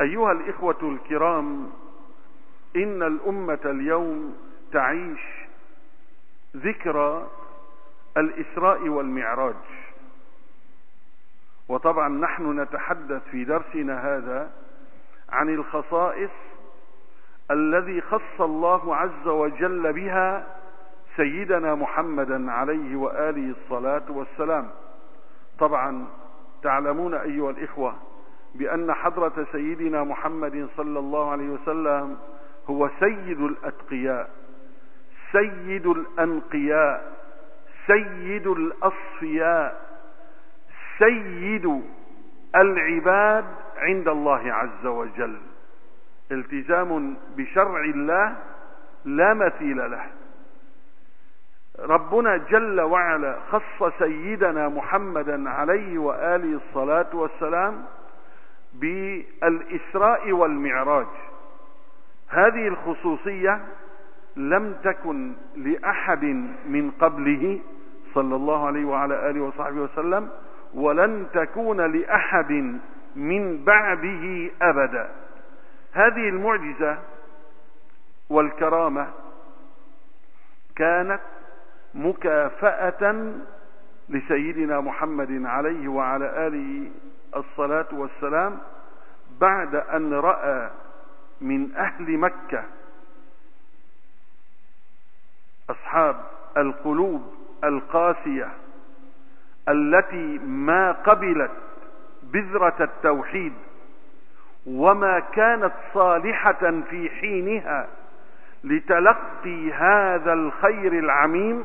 أيها الإخوة الكرام، إن الأمة اليوم تعيش ذكرى الإسراء والمعراج. وطبعا نحن نتحدث في درسنا هذا عن الخصائص الذي خص الله عز وجل بها سيدنا محمدا عليه وآله الصلاة والسلام. طبعا تعلمون أيها الإخوة بأن حضرة سيدنا محمد صلى الله عليه وسلم هو سيد الأتقياء، سيد الأنقياء، سيد الأصفياء، سيد العباد عند الله عز وجل. التزام بشرع الله لا مثيل له. ربنا جل وعلا خص سيدنا محمدا عليه وآله الصلاة والسلام بالإسراء والمعراج. هذه الخصوصية لم تكن لأحد من قبله صلى الله عليه وعلى آله وصحبه وسلم، ولن تكون لأحد من بعده أبدا. هذه المعجزة والكرامة كانت مكافأة لسيدنا محمد عليه وعلى آله الصلاة والسلام بعد أن رأى من أهل مكة أصحاب القلوب القاسية التي ما قبلت بذرة التوحيد وما كانت صالحة في حينها لتلقي هذا الخير العميم،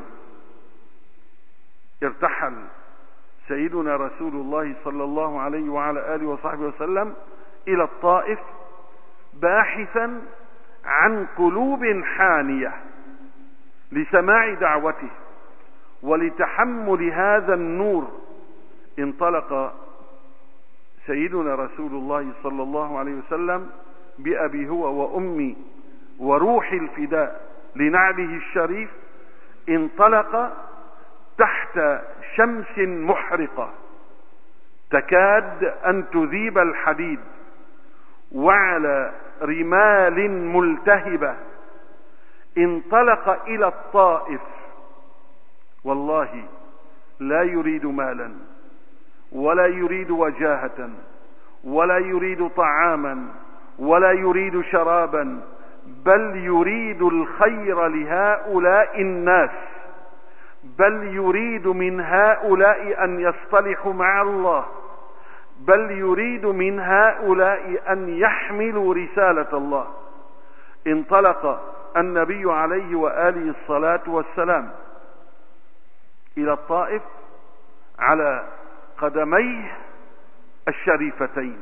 ارتحل سيدنا رسول الله صلى الله عليه وعلى آله وصحبه وسلم إلى الطائف باحثا عن قلوب حانية لسماع دعوته ولتحمل هذا النور. انطلق سيدنا رسول الله صلى الله عليه وسلم بأبي هو وأمي وروح الفداء لنعله الشريف، انطلق تحت شمس محرقة تكاد أن تذيب الحديد وعلى رمال ملتهبة. انطلق إلى الطائف والله لا يريد مالا ولا يريد وجاهة ولا يريد طعاما ولا يريد شرابا، بل يريد الخير لهؤلاء الناس، بل يريد من هؤلاء أن يصطلحوا مع الله، بل يريد من هؤلاء أن يحملوا رسالة الله. انطلق النبي عليه وآله الصلاة والسلام إلى الطائف على قدميه الشريفتين،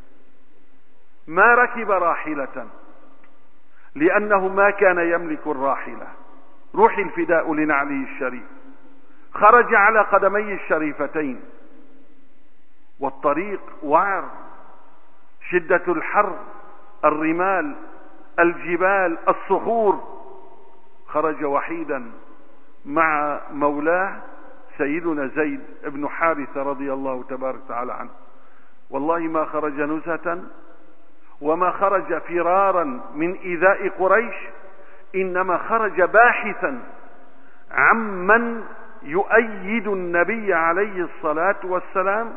ما ركب راحلة لأنه ما كان يملك الراحلة، روح الفداء لنعله الشريف. خرج على قدميه الشريفتين والطريق وعر، شدة الحر، الرمال، الجبال، الصخور. خرج وحيدا مع مولاه سيدنا زيد بن حارثة رضي الله تبارك وتعالى عنه. والله ما خرج نزهة وما خرج فرارا من إيذاء قريش، إنما خرج باحثا عمن يؤيد النبي عليه الصلاة والسلام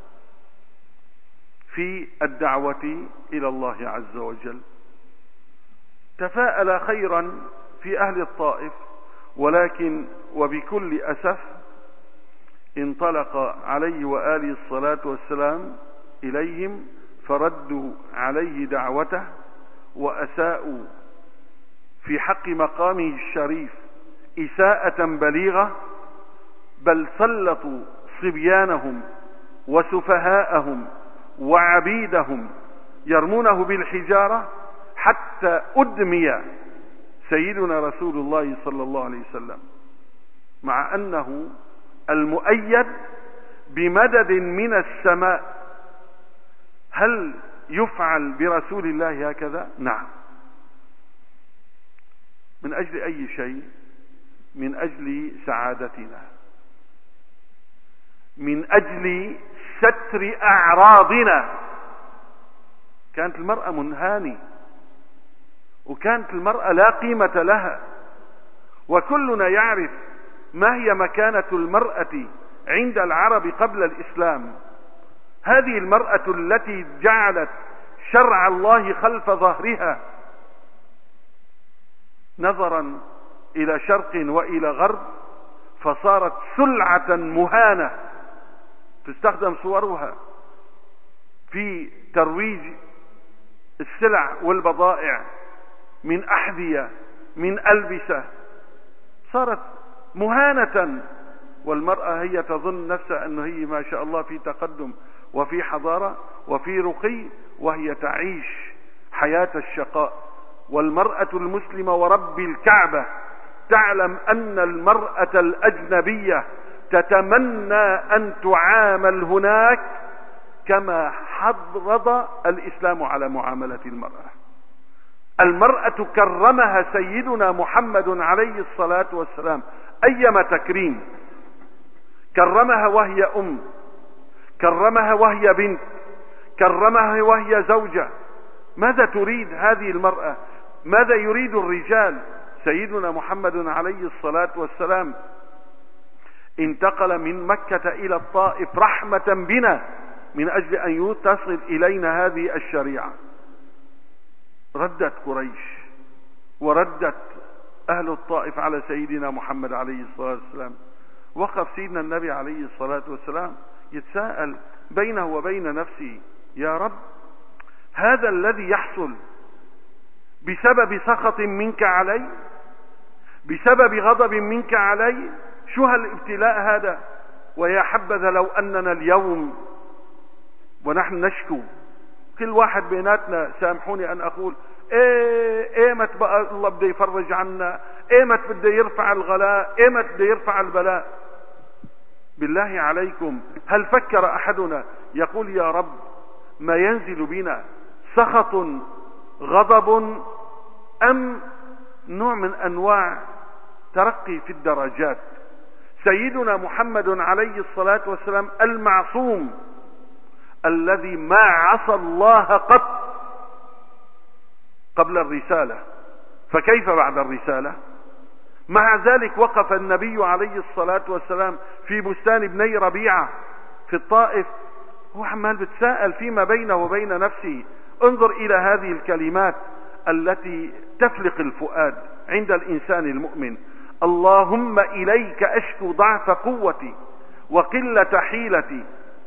في الدعوة إلى الله عز وجل. تفاءل خيرا في أهل الطائف، ولكن وبكل أسف انطلق عليه وآله الصلاة والسلام إليهم فردوا عليه دعوته وأساءوا في حق مقامه الشريف إساءة بليغة، بل سلطوا صبيانهم وسفهاءهم وعبيدهم يرمونه بالحجارة حتى أدمي سيدنا رسول الله صلى الله عليه وسلم، مع أنه المؤيد بمدد من السماء. هل يفعل برسول الله هكذا؟ نعم. من أجل أي شيء؟ من أجل سعادتنا، من أجل ستر أعراضنا. كانت المرأة منهانة، وكانت المرأة لا قيمة لها. وكلنا يعرف ما هي مكانة المرأة عند العرب قبل الإسلام. هذه المرأة التي جعلت شرع الله خلف ظهرها، نظرا إلى شرق وإلى غرب، فصارت سلعة مهانة تستخدم صورها في ترويج السلع والبضائع من أحذية من ألبسة، صارت مهانة. والمرأة هي تظن نفسها أنه هي ما شاء الله في تقدم وفي حضارة وفي رقي، وهي تعيش حياة الشقاء. والمرأة المسلمة ورب الكعبة تعلم أن المرأة الأجنبية تتمنى أن تعامل هناك كما حضرض الإسلام على معاملة المرأة. المرأة كرمها سيدنا محمد عليه الصلاة والسلام أيما تكريم، كرمها وهي أم، كرمها وهي بنت، كرمها وهي زوجة. ماذا تريد هذه المرأة؟ ماذا يريد الرجال؟ سيدنا محمد عليه الصلاة والسلام انتقل من مكة إلى الطائف رحمة بنا من أجل أن تصل إلينا هذه الشريعة. ردت قريش وردت أهل الطائف على سيدنا محمد عليه الصلاة والسلام. وقف سيدنا النبي عليه الصلاة والسلام يتساءل بينه وبين نفسه: يا رب، هذا الذي يحصل بسبب سخط منك علي، بسبب غضب منك علي، شو هالابتلاء هذا؟ ويا حبذا لو أننا اليوم ونحن نشكو، كل واحد بيناتنا، سامحوني أن أقول، ايمت بقى الله بده يفرج عنا، ايمت بده يرفع الغلاء، ايمت بده يرفع البلاء. بالله عليكم، هل فكر أحدنا يقول يا رب ما ينزل بنا سخط غضب أم نوع من أنواع ترقي في الدرجات؟ سيدنا محمد عليه الصلاة والسلام المعصوم الذي ما عصى الله قط قبل الرسالة، فكيف بعد الرسالة؟ مع ذلك وقف النبي عليه الصلاة والسلام في بستان ابني ربيعة في الطائف، هو عمال بتساءل فيما بينه وبين نفسه. انظر إلى هذه الكلمات التي تفلق الفؤاد عند الإنسان المؤمن: اللهم إليك أشكو ضعف قوتي وقلة حيلتي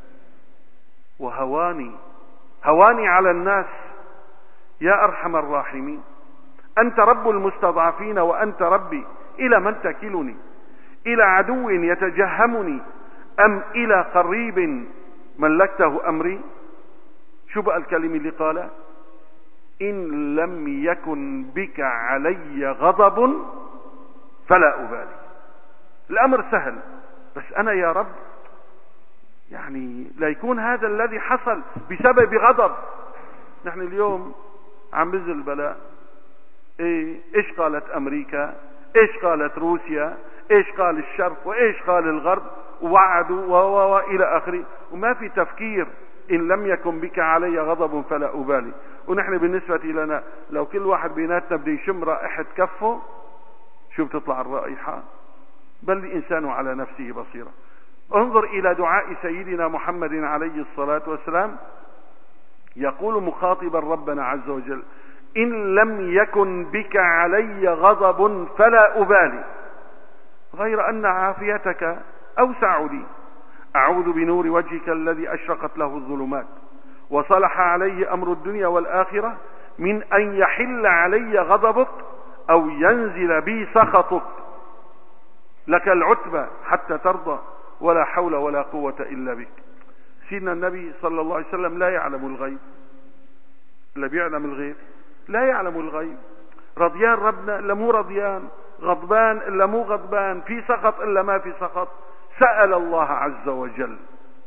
وهواني على الناس يا أرحم الراحمين. أنت رب المستضعفين وأنت ربي، إلى من تكلني؟ إلى عدو يتجهمني أم إلى قريب ملكته أمري؟ شو بقى الكلمة اللي قالها؟ إن لم يكن بك علي غضب فلا أبالي. الأمر سهل، بس أنا يا رب يعني لا يكون هذا الذي حصل بسبب غضب. نحن اليوم عم بنزل البلاء، ايش قالت امريكا، ايش قالت روسيا، ايش قال الشرق، وايش قال الغرب، ووعدوا والى اخره، وما في تفكير. ان لم يكن بك علي غضب فلا ابالي. ونحن بالنسبة لنا لو كل واحد بيناتنا بده يشم رائحة كفه، شو بتطلع الرائحة؟ بل الانسان على نفسه بصيرة. انظر الى دعاء سيدنا محمد عليه الصلاة والسلام، يقول مخاطبا ربنا عز وجل: إن لم يكن بك علي غضب فلا أبالي، غير أن عافيتك أوسع لي. أعوذ بنور وجهك الذي أشرقت له الظلمات وصلح عليه أمر الدنيا والآخرة من أن يحل علي غضبك أو ينزل بي سخطك. لك العتبى حتى ترضى ولا حول ولا قوة إلا بك. سيدنا النبي صلى الله عليه وسلم لا يعلم الغيب، اللي بيعلم الغيب لا يعلم الغيب. رضيان ربنا إلا مو رضيان، غضبان إلا مو غضبان، في سخط إلا ما في سخط. سأل الله عز وجل،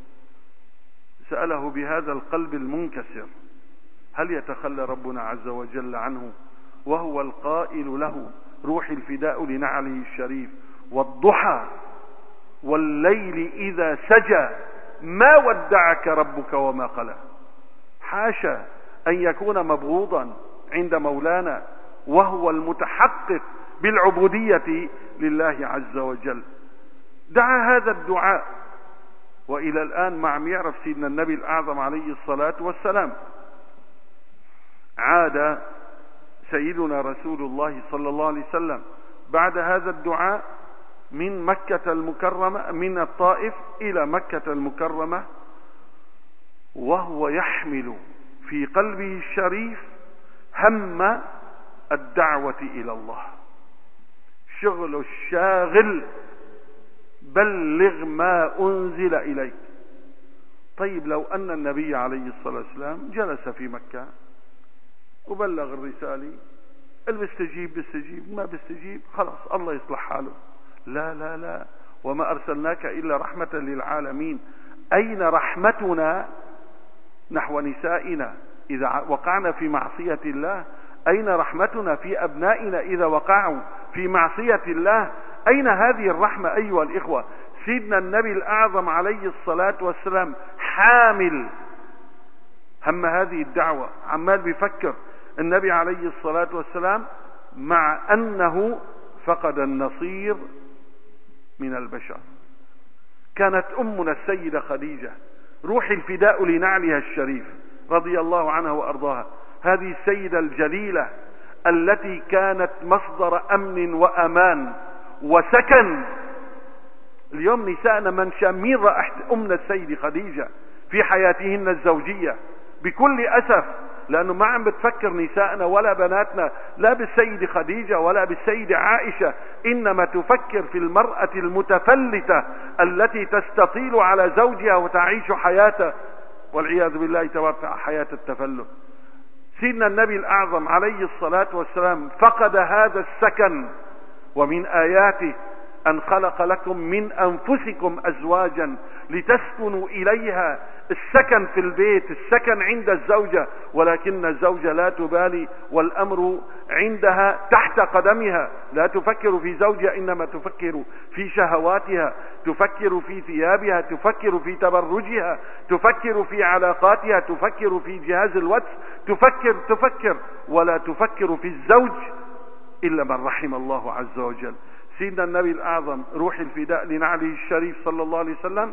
سأله بهذا القلب المنكسر: هل يتخلى ربنا عز وجل عنه وهو القائل له: روح الفداء لنعله الشريف والضحى والليل إذا سجى ما ودعك ربك وما قلى. حاشا أن يكون مبغوضا عند مولانا وهو المتحقق بالعبودية لله عز وجل. دعا هذا الدعاء، وإلى الآن ما عم يعرف سيدنا النبي الأعظم عليه الصلاة والسلام. عاد سيدنا رسول الله صلى الله عليه وسلم بعد هذا الدعاء من مكة المكرمة، من الطائف إلى مكة المكرمة، وهو يحمل في قلبه الشريف هم الدعوة إلى الله. شغل الشاغل بلغ ما أنزل إليك. طيب لو أن النبي عليه الصلاة والسلام جلس في مكة وبلغ الرسالة، اللي بيستجيب بيستجيب، ما بيستجيب خلاص الله يصلح حاله. لا لا لا، وما أرسلناك إلا رحمة للعالمين. أين رحمتنا نحو نسائنا إذا وقعنا في معصية الله؟ أين رحمتنا في أبنائنا إذا وقعوا في معصية الله؟ أين هذه الرحمة أيها الإخوة؟ سيدنا النبي الأعظم عليه الصلاة والسلام حامل هم هذه الدعوة، عمال بيفكر. النبي عليه الصلاة والسلام مع أنه فقد النصير من البشر. كانت أمنا السيدة خديجة روح الفداء لنعلها الشريف رضي الله عنها وأرضاها، هذه السيدة الجليلة التي كانت مصدر أمن وأمان وسكن. اليوم نساءنا من شامين رائحة أمنا السيدة خديجة في حياتهن الزوجية بكل أسف، لأنه ما عم بتفكر نساءنا ولا بناتنا لا بالسيدة خديجة ولا بالسيدة عائشة، إنما تفكر في المرأة المتفلتة التي تستطيل على زوجها وتعيش حياته والعياذ بالله تبارك حياة التفلت. سيدنا النبي الأعظم عليه الصلاة والسلام فقد هذا السكن. ومن آياته أن خلق لكم من أنفسكم أزواجا لتسكنوا إليها. السكن في البيت، السكن عند الزوجة، ولكن الزوجة لا تبالي والأمر عندها تحت قدمها، لا تفكر في زوجها إنما تفكر في شهواتها، تفكر في ثيابها، تفكر في تبرجها، تفكر في علاقاتها، تفكر في جهاز الواتس، تفكر ولا تفكر في الزوج إلا من رحم الله عز وجل. سيدنا النبي الأعظم روح الفداء لنعله الشريف صلى الله عليه وسلم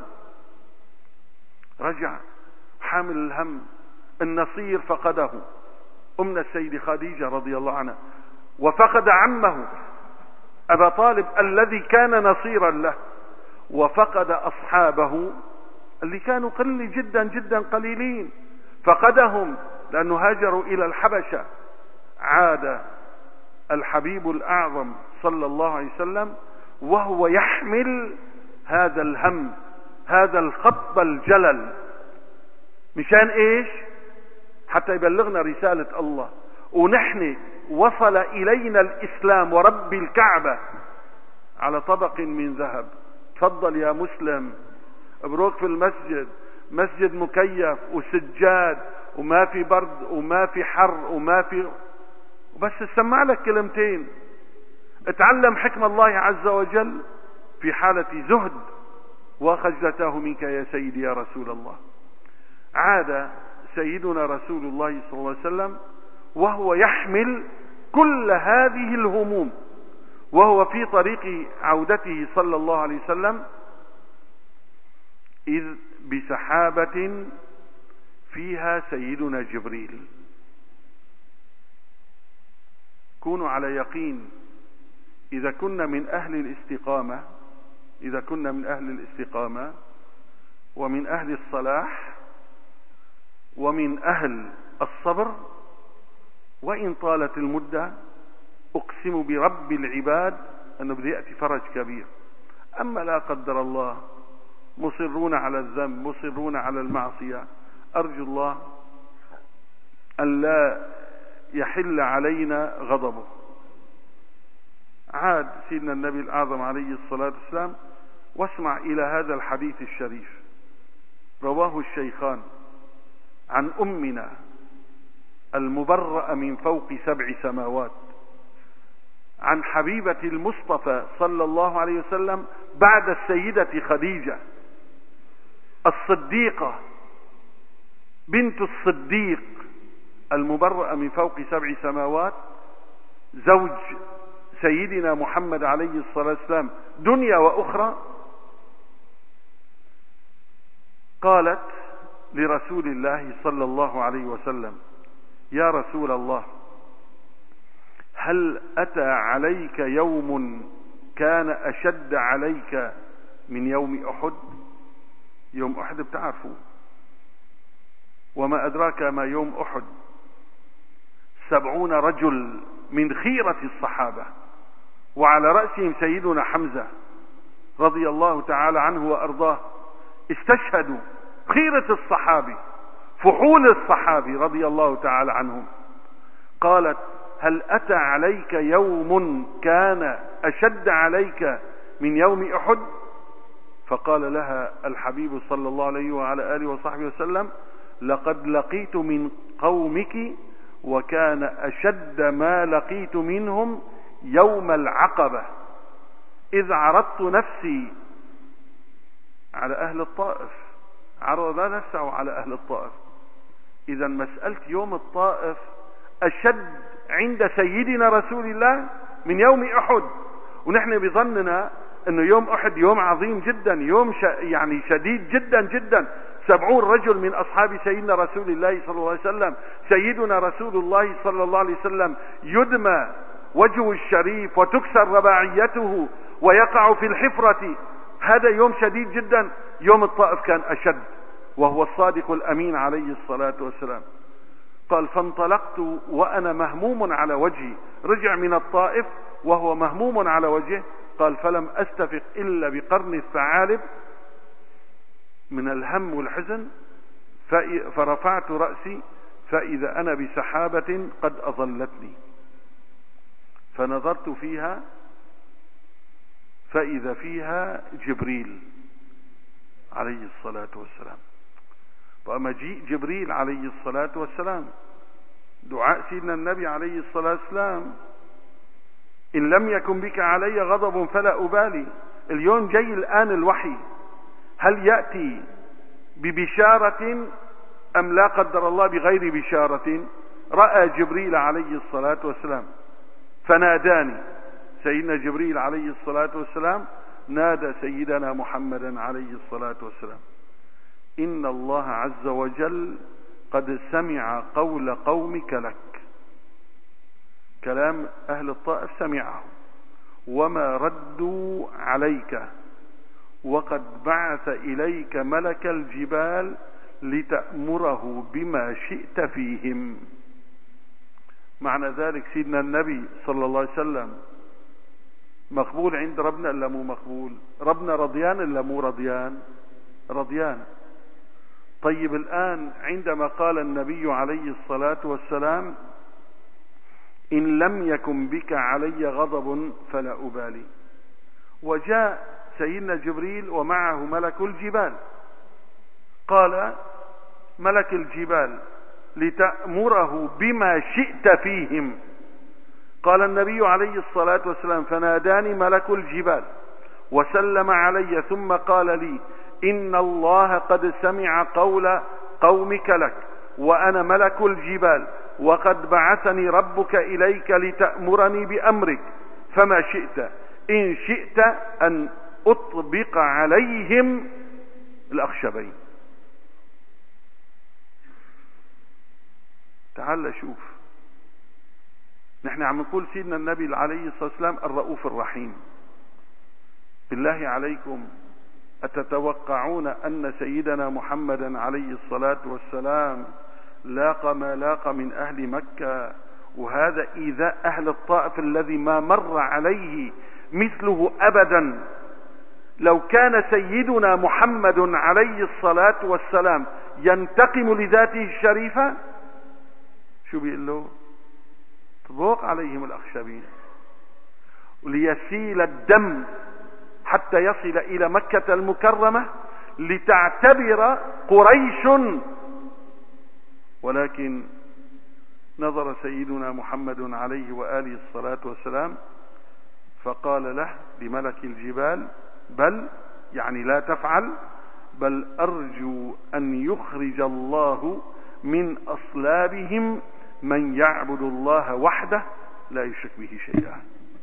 رجع حامل الهم. النصير فقده أمنا السيدة خديجة رضي الله عنها، وفقد عمه أبا طالب الذي كان نصيرا له، وفقد أصحابه اللي كانوا قليل جدا جدا قليلين، فقدهم لأنه هاجروا إلى الحبشة. عاد الحبيب الأعظم صلى الله عليه وسلم وهو يحمل هذا الهم، هذا الخطب الجلل. مشان ايش؟ حتى يبلغنا رسالة الله. ونحن وصل إلينا الإسلام ورب الكعبة على طبق من ذهب. تفضل يا مسلم، ابروك في المسجد، مسجد مكيف وسجاد وما في برد وما في حر وما في، بس اسمع لك كلمتين، اتعلم حكم الله عز وجل في حالة زهد وخجلته منك يا سيدي يا رسول الله. عاد سيدنا رسول الله صلى الله عليه وسلم وهو يحمل كل هذه الهموم، وهو في طريق عودته صلى الله عليه وسلم إذ بسحابة فيها سيدنا جبريل. كونوا على يقين إذا كنا من أهل الاستقامة، إذا كنا من أهل الاستقامة ومن أهل الصلاح ومن أهل الصبر، وإن طالت المدة أقسم برب العباد أنه بده يأتي فرج كبير. أما لا قدر الله مصرون على الذنب، مصرون على المعصية، أرجو الله أن لا يحل علينا غضبه. عاد سيدنا النبي الأعظم عليه الصلاة والسلام، واسمع إلى هذا الحديث الشريف رواه الشيخان عن أمنا المبرأة من فوق 7 سماوات، عن حبيبة المصطفى صلى الله عليه وسلم بعد السيدة خديجة الصديقة بنت الصديق المبرأ من فوق 7 سماوات، زوج سيدنا محمد عليه الصلاة والسلام دنيا وأخرى، قالت لرسول الله صلى الله عليه وسلم: يا رسول الله، هل أتى عليك يوم كان أشد عليك من يوم أحد؟ يوم أحد بتعرفوا، وما أدراك ما يوم أحد. 70 رجل من خيرة الصحابة، وعلى رأسهم سيدنا حمزة رضي الله تعالى عنه وأرضاه، استشهدوا. خيرة الصحابي، فحول الصحابي رضي الله تعالى عنهم. قالت: هل أتى عليك يوم كان أشد عليك من يوم أحد؟ فقال لها الحبيب صلى الله عليه وعلى آله وصحبه وسلم: لقد لقيت من قومك وكان أشد ما لقيت منهم يوم العقبة، إذ عرضت نفسي على أهل الطائف. عرض نفسه على أهل الطائف. إذا مسألة يوم الطائف أشد عند سيدنا رسول الله من يوم أحد. ونحن بظننا أنه يوم أحد يوم عظيم جدا، يوم يعني شديد جدا جدا. 70 رجل من أصحاب سيدنا رسول الله صلى الله عليه وسلم، سيدنا رسول الله صلى الله عليه وسلم يدمى وجهه الشريف وتكسر رباعيته ويقع في الحفرة. هذا يوم شديد جدا. يوم الطائف كان أشد، وهو الصادق الأمين عليه الصلاة والسلام. قال: فانطلقت وأنا مهموم على وجهي. رجع من الطائف وهو مهموم على وجهه. قال: فلم أستفق إلا بقرن الثعالب من الهم والحزن، فرفعت رأسي فإذا أنا بسحابة قد أظلتني، فنظرت فيها فإذا فيها جبريل عليه الصلاة والسلام. ومجيء جبريل عليه الصلاة والسلام، دعاء سيدنا النبي عليه الصلاة والسلام: إن لم يكن بك علي غضب فلا أبالي. اليوم جاي الآن الوحي، هل يأتي ببشارة أم لا قدر الله بغير بشارة؟ رأى جبريل عليه الصلاة والسلام فناداني. سيدنا جبريل عليه الصلاة والسلام نادى سيدنا محمدا عليه الصلاة والسلام: إن الله عز وجل قد سمع قول قومك لك. كلام أهل الطائف سمعه وما ردوا عليك، وقد بعث إليك ملك الجبال لتأمره بما شئت فيهم. معنى ذلك سيدنا النبي صلى الله عليه وسلم مقبول عند ربنا إلا مو مقبول؟ ربنا رضيان إلا مو رضيان؟ رضيان. طيب الآن عندما قال النبي عليه الصلاة والسلام: إن لم يكن بك علي غضب فلا أبالي، وجاء سيدنا جبريل ومعه ملك الجبال، قال ملك الجبال لتأمره بما شئت فيهم. قال النبي عليه الصلاة والسلام: فناداني ملك الجبال وسلم علي ثم قال لي: إن الله قد سمع قول قومك لك، وأنا ملك الجبال، وقد بعثني ربك إليك لتأمرني بأمرك، فما شئت. إن شئت أن أطبق عليهم الأخشبين. تعال شوف، نحن عم نقول سيدنا النبي عليه الصلاة والسلام الرؤوف الرحيم. بالله عليكم، أتتوقعون أن سيدنا محمدا عليه الصلاة والسلام لاق ما لاق من أهل مكة، وهذا إيذاء أهل الطائف الذي ما مر عليه مثله أبدا؟ لو كان سيدنا محمد عليه الصلاة والسلام ينتقم لذاته الشريفة، شو بيقول له؟ تضوق عليهم الأخشبين وليسيل الدم حتى يصل إلى مكة المكرمة لتعتبر قريش. ولكن نظر سيدنا محمد عليه وآله الصلاة والسلام فقال له لملك الجبال: بل، يعني لا تفعل، بل أرجو أن يخرج الله من أصلابهم من يعبد الله وحده لا يشرك به شيئا.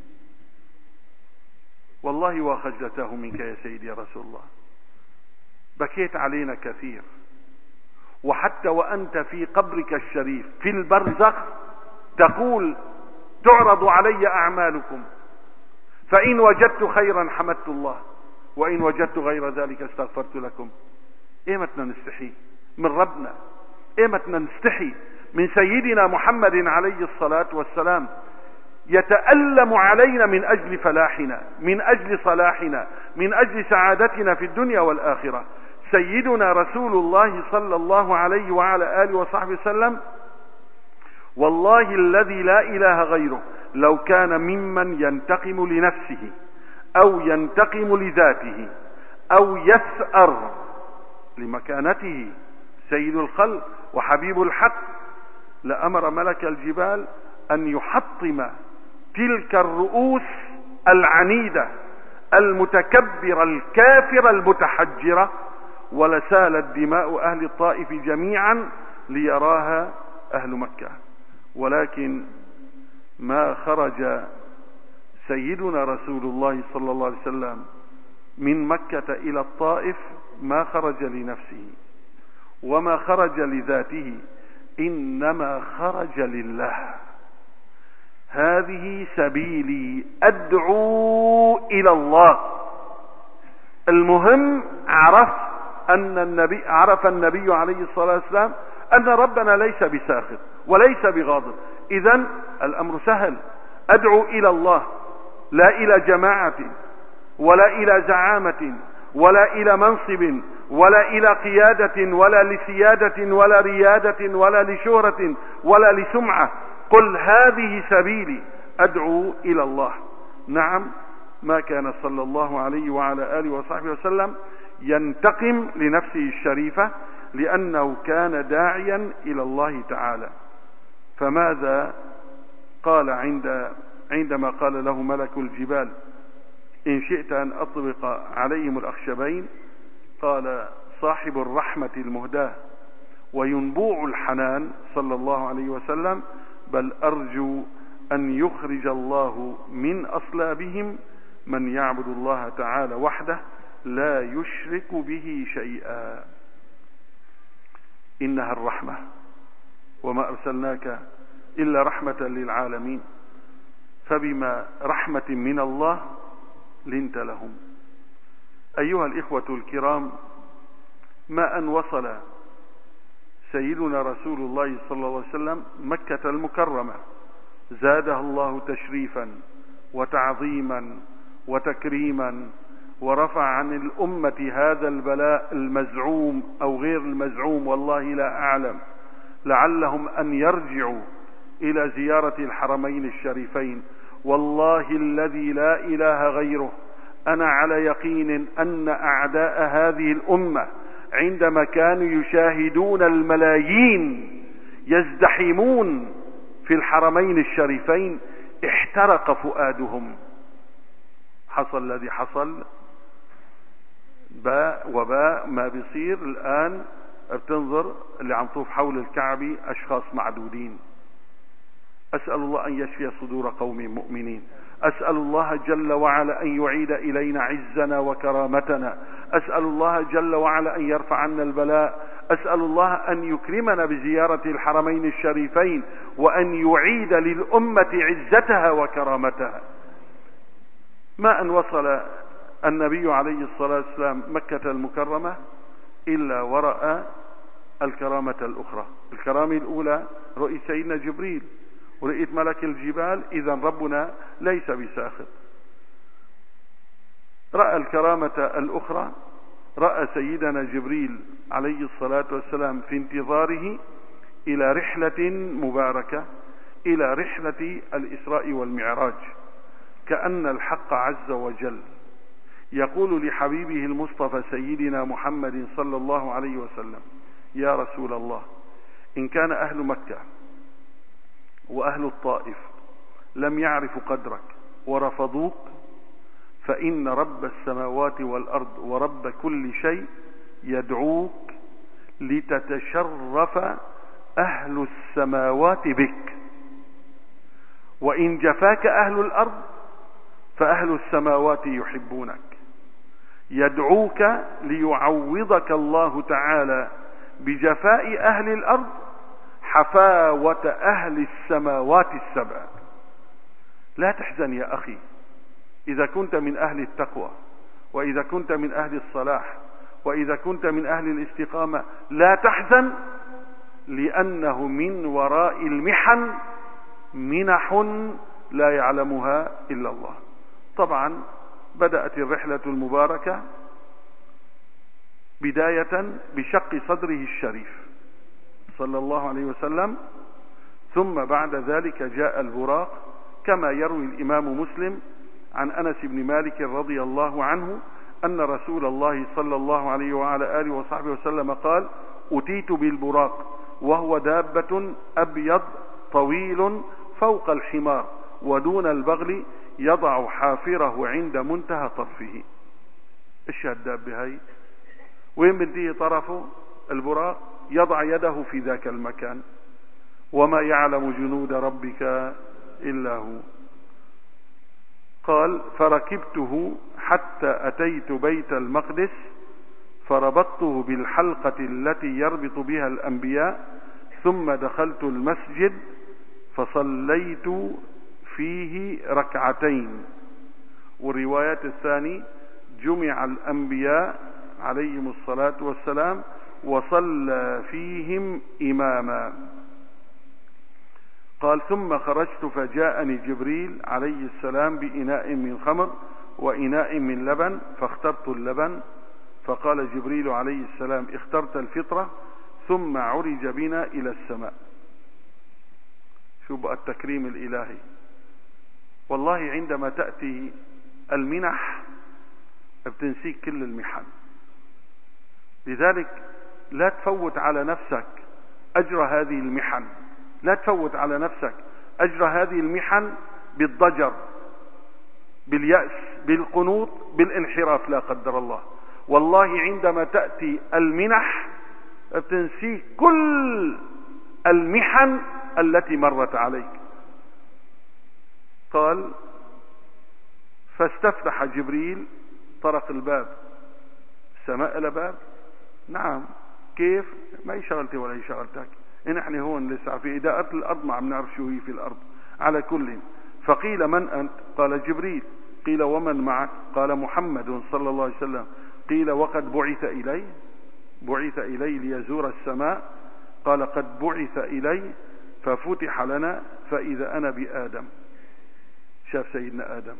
والله وخجلته منك يا سيدي يا رسول الله، بكيت علينا كثير، وحتى وأنت في قبرك الشريف في البرزخ تقول تعرض علي أعمالكم، فإن وجدت خيرا حمدت الله، وإن وجدت غير ذلك استغفرت لكم. إيمتنا نستحي من ربنا؟ إيمتنا نستحي من سيدنا محمد عليه الصلاة والسلام يتألم علينا من أجل فلاحنا، من أجل صلاحنا، من أجل سعادتنا في الدنيا والآخرة. سيدنا رسول الله صلى الله عليه وعلى آله وصحبه وسلم والله الذي لا إله غيره لو كان ممن ينتقم لنفسه أو ينتقم لذاته أو يثأر لمكانته سيد الخلق وحبيب الحق لأمر ملك الجبال أن يحطم تلك الرؤوس العنيدة المتكبرة الكافرة المتحجرة، ولسالت دماء أهل الطائف جميعا ليراها أهل مكة. ولكن ما خرج سيدنا رسول الله صلى الله عليه وسلم من مكة إلى الطائف ما خرج لنفسه وما خرج لذاته، إنما خرج لله. هذه سبيلي أدعو إلى الله. المهم عرف النبي عليه الصلاة والسلام أن ربنا ليس بساخط وليس بغاضب. إذن الأمر سهل، أدعو إلى الله، لا إلى جماعة ولا إلى زعامة ولا إلى منصب ولا إلى قيادة ولا لسيادة ولا ريادة ولا لشهرة ولا لسمعة. قل هذه سبيلي أدعو إلى الله. نعم، ما كان صلى الله عليه وعلى آله وصحبه وسلم ينتقم لنفسه الشريفة، لأنه كان داعيا إلى الله تعالى. فماذا قال عندما قال له ملك الجبال إن شئت أن أطبق عليهم الأخشبين؟ قال صاحب الرحمة المهداة وينبوع الحنان صلى الله عليه وسلم بل أرجو أن يخرج الله من أصلابهم من يعبد الله تعالى وحده لا يشرك به شيئا. إنها الرحمة وما أرسلناك إلا رحمة للعالمين، فبما رحمة من الله لنت لهم. أيها الإخوة الكرام، ما أن وصل سيدنا رسول الله صلى الله عليه وسلم مكة المكرمة زادها الله تشريفا وتعظيما وتكريما، ورفع عن الأمة هذا البلاء المزعوم أو غير المزعوم والله لا أعلم، لعلهم أن يرجعوا إلى زيارة الحرمين الشريفين. والله الذي لا إله غيره أنا على يقين أن أعداء هذه الأمة عندما كانوا يشاهدون الملايين يزدحمون في الحرمين الشريفين احترق فؤادهم. حصل الذي حصل، باء وباء ما بيصير الآن. بتنظر اللي عم طوف حول الكعبة أشخاص معدودين. أسأل الله أن يشفي صدور قوم مؤمنين. أسأل الله جل وعلا أن يعيد إلينا عزنا وكرامتنا. أسأل الله جل وعلا أن يرفع عنا البلاء. أسأل الله أن يكرمنا بزيارة الحرمين الشريفين وأن يعيد للأمة عزتها وكرامتها. ما أن وصل النبي عليه الصلاة والسلام مكة المكرمة إلا ورأى الكرامة الأخرى. الكرامة الأولى رؤية سيدنا جبريل ورؤية ملك الجبال، إذن ربنا ليس بساخط. رأى الكرامة الأخرى، رأى سيدنا جبريل عليه الصلاة والسلام في انتظاره إلى رحلة مباركة، إلى رحلة الإسراء والمعراج، كأن الحق عز وجل يقول لحبيبه المصطفى سيدنا محمد صلى الله عليه وسلم: يا رسول الله، إن كان أهل مكة وأهل الطائف لم يعرفوا قدرك ورفضوك، فإن رب السماوات والأرض ورب كل شيء يدعوك لتتشرف أهل السماوات بك، وإن جفاك أهل الأرض فأهل السماوات يحبونك. يدعوك ليعوضك الله تعالى بجفاء أهل الأرض حفاوة أهل السماوات السبع. لا تحزن يا أخي، إذا كنت من أهل التقوى، وإذا كنت من أهل الصلاح، وإذا كنت من أهل الاستقامة، لا تحزن، لأنه من وراء المحن منح لا يعلمها إلا الله. طبعا بدأت الرحلة المباركة بداية بشق صدره الشريف صلى الله عليه وسلم، ثم بعد ذلك جاء البراق، كما يروي الإمام مسلم عن أنس بن مالك رضي الله عنه أن رسول الله صلى الله عليه وعلى آله وصحبه وسلم قال: أتيت بالبراق وهو دابة أبيض طويل فوق الحمار ودون البغل، يضع حافره عند منتهى طرفه. ايش هالدابة هاي؟ وين بنتهي طرفه؟ البراق يضع يده في ذاك المكان، وما يعلم جنود ربك إلا هو. قال: فركبته حتى أتيت بيت المقدس فربطته بالحلقة التي يربط بها الأنبياء، ثم دخلت المسجد فصليت فيه ركعتين. والروايات الثانية: جمع الأنبياء عليهم الصلاة والسلام وصلى فيهم إماما. قال: ثم خرجت فجاءني جبريل عليه السلام بإناء من خمر وإناء من لبن، فاخترت اللبن، فقال جبريل عليه السلام: اخترت الفطرة. ثم عرج بنا إلى السماء. شو بقى التكريم الإلهي. والله عندما تأتي المنح بتنسيك كل المحن، لذلك لا تفوت على نفسك أجر هذه المحن، لا تفوت على نفسك أجر هذه المحن بالضجر، باليأس، بالقنوط، بالانحراف لا قدر الله. والله عندما تأتي المنح بتنسيك كل المحن التي مرت عليك. قال: فاستفتح جبريل، طرق الباب. السماء إلى باب؟ نعم. كيف؟ ما هي شغلتي ولا هي شغلتك، نحن هون لسه في إداءة الأرض، ما عم نعرف شو هي في الأرض. على كل. فقيل: من أنت؟ قال: جبريل. قيل: ومن معك؟ قال: محمد صلى الله عليه وسلم. قيل: وقد بعث إلي؟ بعث إلي ليزور السماء؟ قال: قد بعث إلي ففتح لنا فإذا أنا بآدم. شاف سيدنا آدم،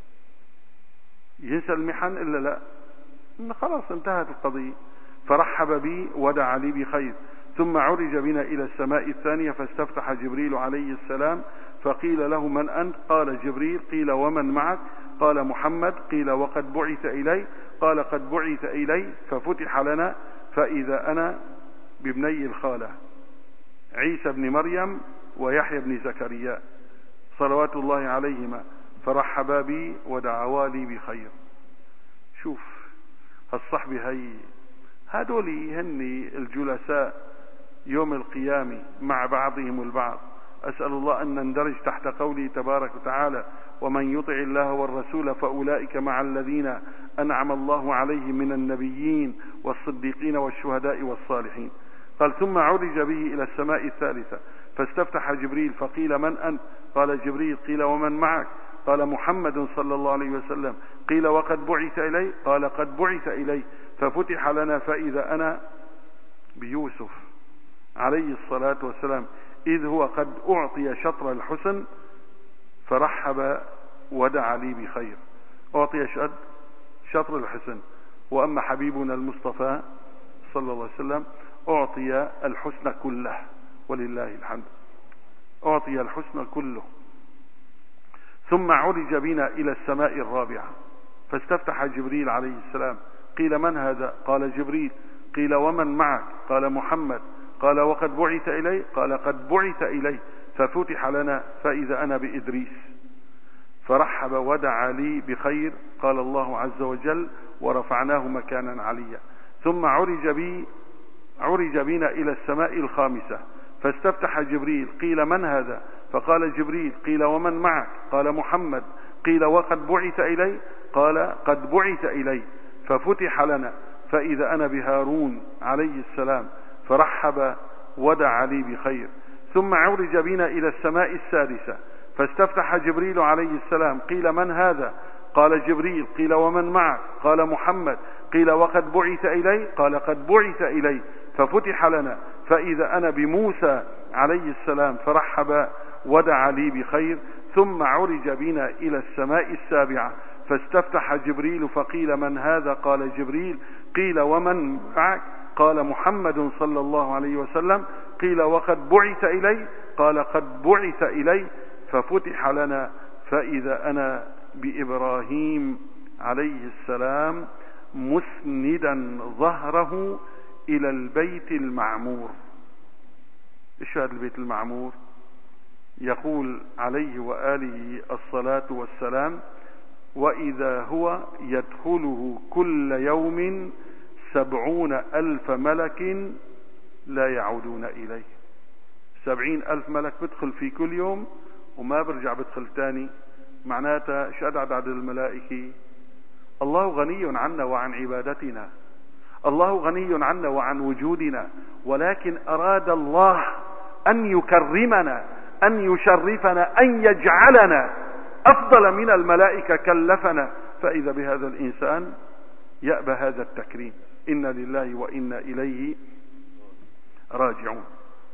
ينسى المحن إلا لا؟ خلاص انتهت القضية. فرحب بي ودعا لي بخير. ثم عرج بنا إلى السماء الثانية فاستفتح جبريل عليه السلام، فقيل له: من أنت؟ قال: جبريل. قيل: ومن معك؟ قال: محمد. قيل: وقد بعث إلي؟ قال: قد بعث إلي ففتح لنا فإذا أنا بابني الخالة عيسى بن مريم ويحيى بن زكريا صلوات الله عليهما، فرحبا بي ودعوا لي بخير. شوف هالصحبة هي، هذول هن الجلساء يوم القيامة مع بعضهم البعض. أسأل الله أن نندرج تحت قوله تبارك وتعالى: ومن يطع الله والرسول فأولئك مع الذين أنعم الله عليهم من النبيين والصديقين والشهداء والصالحين. قال: ثم عرج به إلى السماء الثالثة فاستفتح جبريل، فقيل: من أنت؟ قال: جبريل. قيل: ومن معك؟ قال: محمد صلى الله عليه وسلم. قيل: وقد بعث إلي؟ قال: قد بعث إلي ففتح لنا فإذا أنا بيوسف عليه الصلاة والسلام، إذ هو قد أعطي شطر الحسن، فرحب ودعا لي بخير. أعطي شطر الحسن، وأما حبيبنا المصطفى صلى الله عليه وسلم أعطي الحسن كله، ولله الحمد، أعطي الحسن كله. ثم عرج بنا إلى السماء الرابعة فاستفتح جبريل عليه السلام. قيل: من هذا؟ قال: جبريل. قيل: ومن معك؟ قال: محمد. قال: وقد بعث إلي؟ قال: قد بعث إلي ففتح لنا فإذا أنا بإدريس. فرحب ودعا لي بخير. قال الله عز وجل: ورفعناه مكانا عليا. ثم عرج بنا إلى السماء الخامسة فاستفتح جبريل، قيل من هذا؟ فقال جبريل. قيل ومن معك؟ قال محمد. قيل وقد بعث إلي؟ قال قد بعث إلي. ففتح لنا فإذا أنا بهارون عليه السلام، فرحب ودعا لي بخير. ثم عرج بنا إلى السماء السادسة، فاستفتح جبريل عليه السلام، قيل من هذا؟ قال جبريل. قيل ومن معك؟ قال محمد. قيل وقد بعث إلي؟ قال قد بعث إلي. ففتح لنا فإذا أنا بموسى عليه السلام، فرحب ودعا لي بخير. ثم عرج بنا إلى السماء السابعة، فاستفتح جبريل فقيل من هذا؟ قال جبريل. قيل ومن معك؟ قال محمد صلى الله عليه وسلم. قيل وقد بعث إلي؟ قال قد بعث إلي. ففتح لنا فإذا أنا بإبراهيم عليه السلام مسندا ظهره إلى البيت المعمور. إيش هذا البيت المعمور؟ يقول عليه وآله الصلاة والسلام: وإذا هو يدخله كل يوم 70,000 ملك لا يعودون إليه. 70,000 ملك بدخل في كل يوم وما برجع بدخل تاني. معناتها ايش عدد الملائكة؟ الله غني عنا وعن عبادتنا، الله غني عنا وعن وجودنا، ولكن أراد الله أن يكرمنا، أن يشرفنا، أن يجعلنا أفضل من الملائكة، كلفنا. فإذا بهذا الإنسان يأبى هذا التكريم. إنا لله وإنا إليه راجعون.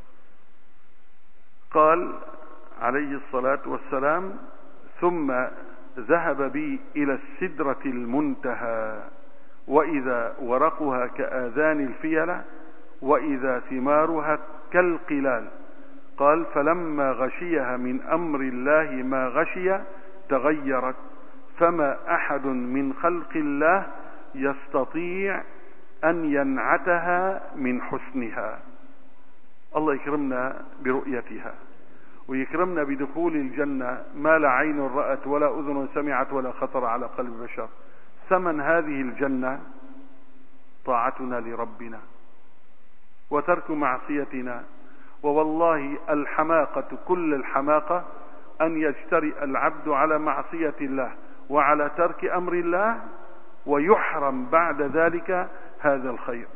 قال عليه الصلاة والسلام: ثم ذهب بي إلى السدرة المنتهى، وإذا ورقها كآذان الفيلة، وإذا ثمارها كالقلال. قال: فلما غشيها من أمر الله ما غشي تغيرت، فما أحد من خلق الله يستطيع أن ينعتها من حسنها. الله يكرمنا برؤيتها، ويكرمنا بدخول الجنة ما لا عين رأت ولا أذن سمعت ولا خطر على قلب بشر. ثمن هذه الجنة طاعتنا لربنا وترك معصيتنا. ووالله الحماقة، كل الحماقة، أن يجترئ العبد على معصية الله وعلى ترك أمر الله ويحرم بعد ذلك هذا الخير.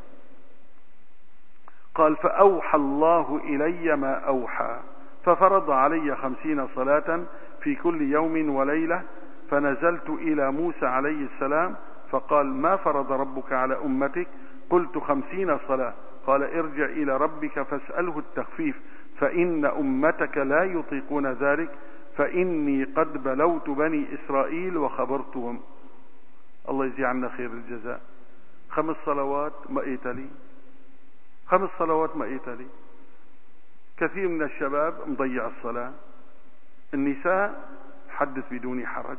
قال: فأوحى الله إلي ما أوحى، ففرض علي 50 صلاة في كل يوم وليلة. فنزلت إلى موسى عليه السلام فقال: ما فرض ربك على أمتك؟ قلت: 50 صلاة. قال: ارجع إلى ربك فاسأله التخفيف، فإن أمتك لا يطيقون ذلك، فإني قد بلوت بني إسرائيل وخبرتهم. الله يجزي عنا خير الجزاء. 5 صلوات ما إيتلي، 5 صلوات ما إيتلي. كثير من الشباب مضيع الصلاة. النساء حدث بدون حرج.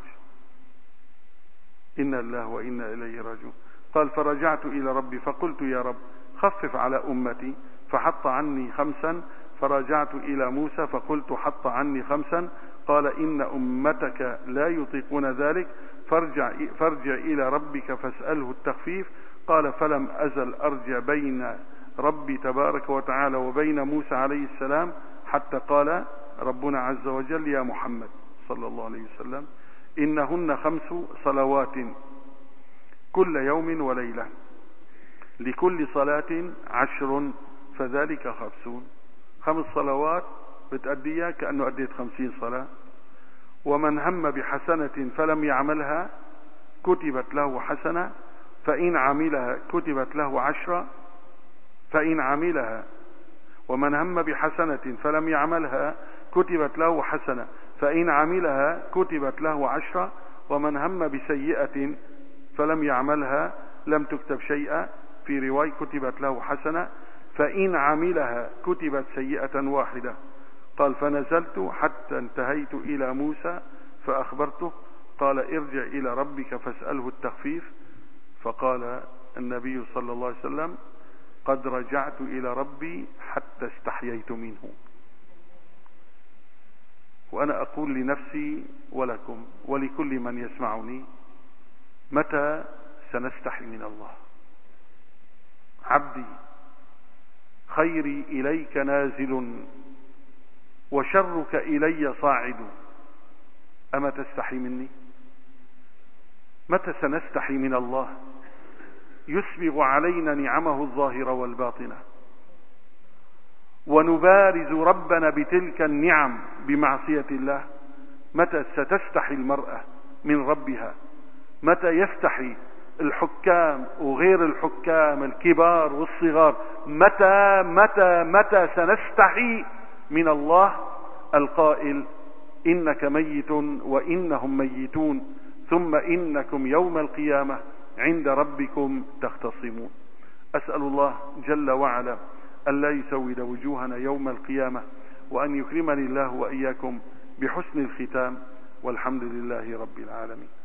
إنا الله وإنا إليه راجعون. قال: فرجعت إلى ربي فقلت: يا رب خفف على أمتي، فحط عني 5. فرجعت إلى موسى فقلت: حط عني 5. قال: إن أمتك لا يطيقون ذلك، فارجع إلى ربك فاسأله التخفيف. قال: فلم أزل أرجع بين ربي تبارك وتعالى وبين موسى عليه السلام، حتى قال ربنا عز وجل: يا محمد صلى الله عليه وسلم، إنهن 5 صلوات كل يوم وليلة، لكل صلاة 10، فذلك 50. 5 صلوات بتأديها كأنه أديت 50 صلاة. ومن هم بحسنة فلم يعملها كتبت له حسنة، فإن عملها كتبت له 10. فإن عملها، ومن هم بحسنة فلم يعملها كتبت له حسنة، فإن عملها كتبت له 10. ومن هم بسيئة فلم يعملها لم تكتب شيئا، في رواية كتبت له حسنة، فإن عملها كتبت سيئة واحدة. قال: فنزلت حتى انتهيت إلى موسى فأخبرته. قال: ارجع إلى ربك فاسأله التخفيف. فقال النبي صلى الله عليه وسلم: قد رجعت إلى ربي حتى استحييت منه. وأنا أقول لنفسي ولكم ولكل من يسمعني: متى سنستحي من الله؟ عبدي خيري إليك نازل وشرك إلي صاعد. أما تستحي مني؟ متى سنستحي من الله يسبغ علينا نعمه الظاهرة والباطنة ونبارز ربنا بتلك النعم بمعصية الله؟ متى ستستحي المرأة من ربها؟ متى يستحي الحكام وغير الحكام الكبار والصغار؟ متى سنستحي من الله القائل إنك ميت وإنهم ميتون ثم إنكم يوم القيامة عند ربكم تختصمون. أسأل الله جل وعلا أن لا يسود وجوهنا يوم القيامة، وأن يكرمني الله وإياكم بحسن الختام، والحمد لله رب العالمين.